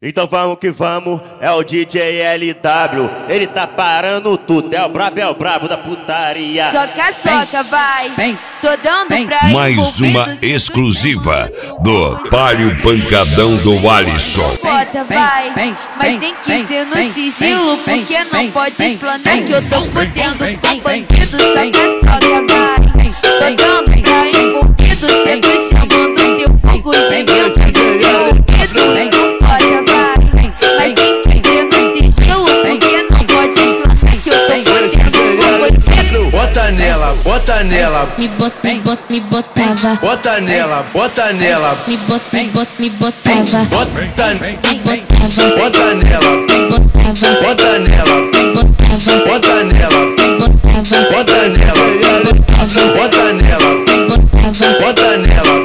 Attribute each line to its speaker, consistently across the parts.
Speaker 1: Então vamos que vamos, é o DJ LW. Ele tá parando tudo, é o brabo da putaria.
Speaker 2: Soca, vai, tô dando pra
Speaker 3: mais uma exclusiva do Palio Pancadão do Alisson.
Speaker 2: Bota, vai, mas tem que ser no sigilo, porque não pode explanar que eu tô fudendo com bandido. Soca, vai, tô dando pra envolvido, sempre chamando teu fogo gemendo de teu ouvido. Bota, vai, mas tem que ser no sigilo, porque não pode explanar que eu tô fudendo com bandido.
Speaker 4: Bota nela, bota nela,
Speaker 5: me botava,
Speaker 4: bota nela, bota nela,
Speaker 5: me botava,
Speaker 4: bota nela,
Speaker 5: botava,
Speaker 4: bota nela, bota nela, bota nela, bota nela, bota nela, bota nela,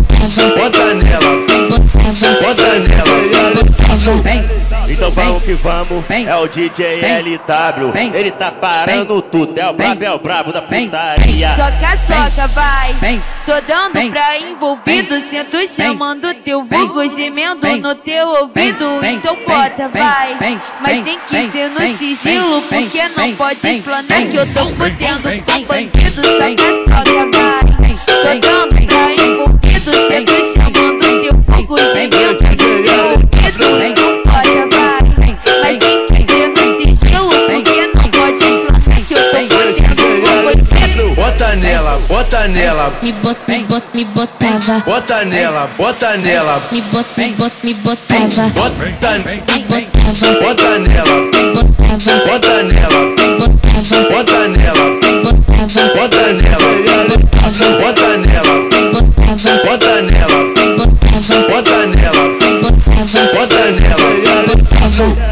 Speaker 4: bota nela.
Speaker 1: Então vamos que vamos, é o DJ LW. Ele tá parando tudo, é o brabo da putaria.
Speaker 2: Soca, vai, tô dando pra envolvido, sinto chamando teu vulgo gemendo no teu ouvido. Então bota, vai, mas tem que ser no sigilo, porque não pode explanar que eu tô fudendo com bandido. Soca, vai, tô dando pra envolvido, sinto chamando teu vulgo gemendo no teu ouvido. Então bota, vai, mas tem que ser no sigilo, porque não pode explanar que eu tô fudendo com bandido.
Speaker 4: Bota nela, bota nela,
Speaker 5: me botava,
Speaker 4: bota nela, bota nela,
Speaker 5: me botava,
Speaker 4: bota
Speaker 5: me
Speaker 4: bota nela,
Speaker 5: botava,
Speaker 4: bota nela, bota nela, bota nela, bota nela, bota nela, bota nela, bota nela.